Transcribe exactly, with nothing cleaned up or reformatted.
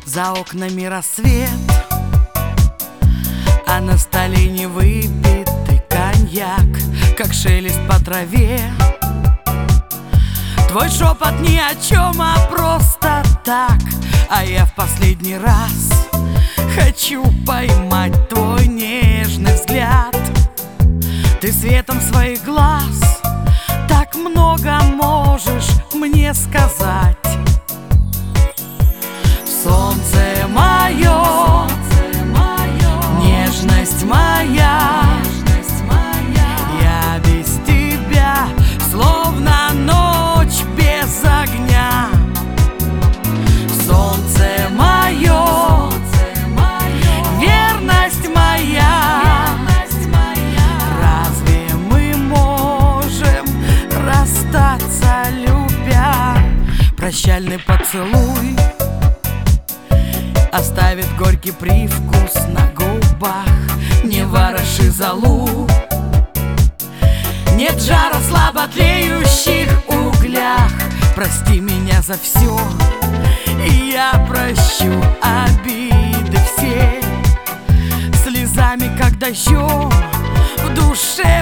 За окнами рассвет, а на столе не выпитый коньяк, как шелест по траве. Твой шепот ни о чем, а просто так. А я в последний раз хочу поймать твой нежный взгляд. Ты светом своих глаз так много можешь мне сказать. Солнце мое, нежность моя, я без тебя словно ночь без огня. Солнце мое, верность моя, разве мы можем расстаться, любя? Прощальный поцелуй оставит горький привкус на губах. Не вороши золу, нет жара в слабо тлеющих углях. Прости меня за все, и я прощу обиды все. Слезами, как дождем, в душе